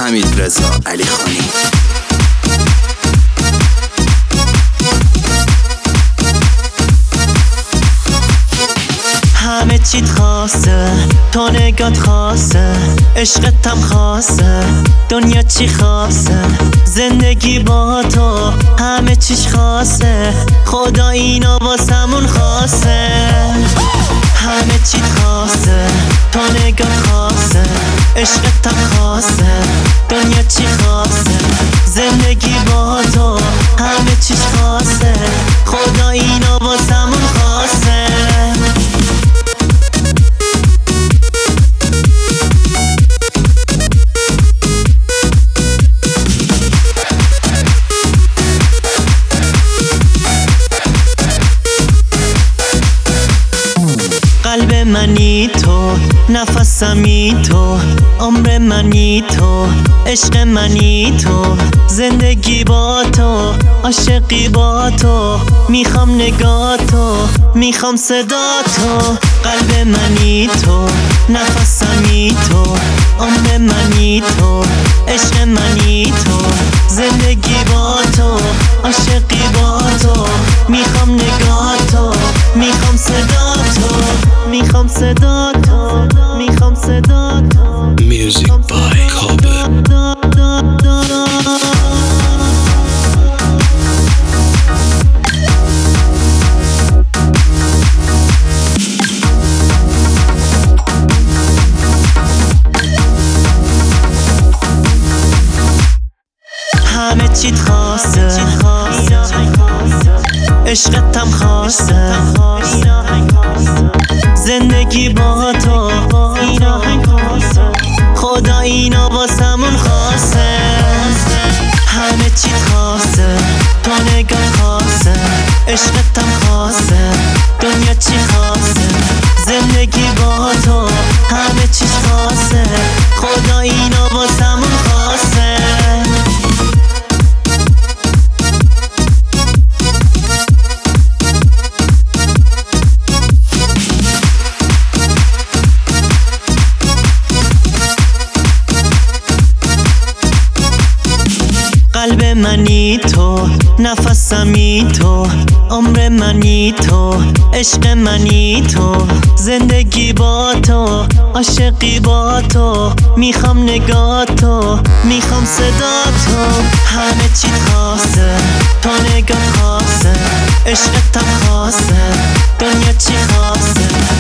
حمیدرضا علیخانی. همه چیت خاصه، تو نگات خاصه، عشقتم خاصه، دنیا چی خاصه، زندگی با تو همه چیش خاصه، خدا اینا واسمون خاصه. همه چیت خاصه، تو نگات خاصه، عشقتم خاصه، دنیا چی خاصه، زندگی با تو همه چیش خاصه، خدا اینا واسمون خاصه. قلب منی تو، نفسمی تو، عمر منی تو، عشق منی تو، زندگی با تو، عاشقی با تو، میخوام نگاه تو، میخوام صدا تو. قلب منی تو، نفسمی تو، عمر منی تو، عشق منی تو، زندگی با تو، عاشقی با تو، میخوام نگاه تو، میخوام صدا تو، میخوام صدا تو، میخوام صدا تو. Music by Kobe. همه چیت خاصه، عشقتم خاصه، زندگی با تو خدا اینا واسمون خاصه. همه چیت خاصه، تو نگاه خاصه، عشقتم خاصه، دنیا چی خاصه، زندگی با تو همه چیش خاصه، خدا اینا واسمون خاصه. قلب منی تو، نفسمی تو، عمر منی تو، عشق منی تو، زندگی با تو، عاشقی با تو، میخوام نگاه تو، میخوام صدا تو. همه چیت خاصه، تو نگات خاصه، عشقتم خاصه، دنیا چی خاصه،